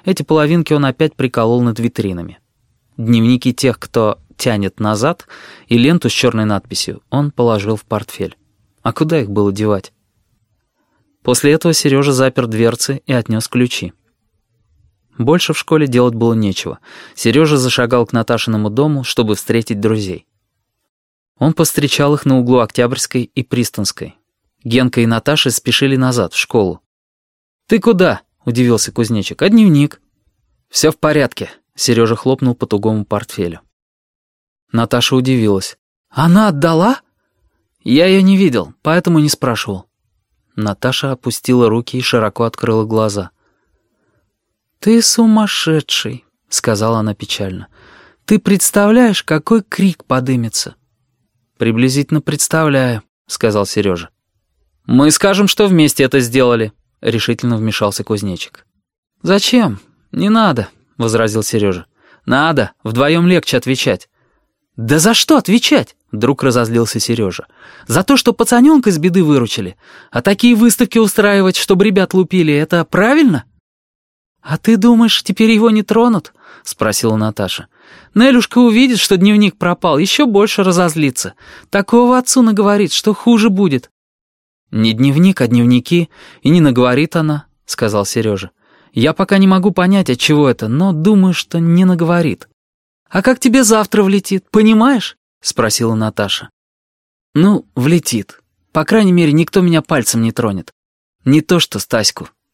Эти половинки он опять приколол над витринами. Дневники тех, кто тянет назад, и ленту с черной надписью он положил в портфель. А куда их было девать? После этого Сережа запер дверцы и отнес ключи. Больше в школе делать было нечего. Сережа зашагал к Наташиному дому, чтобы встретить друзей. Он повстречал их на углу Октябрьской и Пристанской. Генка и Наташа спешили назад, в школу. «Ты куда?» — удивился кузнечик. «А дневник?» «Все в порядке», — Сережа хлопнул по тугому портфелю. Наташа удивилась. «Она отдала?» «Я ее не видел, поэтому не спрашивал». Наташа опустила руки и широко открыла глаза. «Ты сумасшедший», — сказала она печально. «Ты представляешь, какой крик подымется?» «Приблизительно представляю», — сказал Сережа. «Мы скажем, что вместе это сделали», — решительно вмешался кузнечик. «Зачем? Не надо», — возразил Сережа. «Надо, вдвоем легче отвечать». «Да за что отвечать?» — вдруг разозлился Сережа. «За то, что пацаненка из беды выручили. А такие выставки устраивать, чтобы ребят лупили, это правильно?» «А ты думаешь, теперь его не тронут?» — спросила Наташа. «Нелюшка увидит, что дневник пропал, еще больше разозлится. Такого отцу наговорит, что хуже будет». «Не дневник, а дневники, и не наговорит она», — сказал Сережа. «Я пока не могу понять, от чего это, но думаю, что не наговорит». «А как тебе завтра влетит, понимаешь?» — спросила Наташа. «Ну, влетит. По крайней мере, никто меня пальцем не тронет. Не то что Стаську».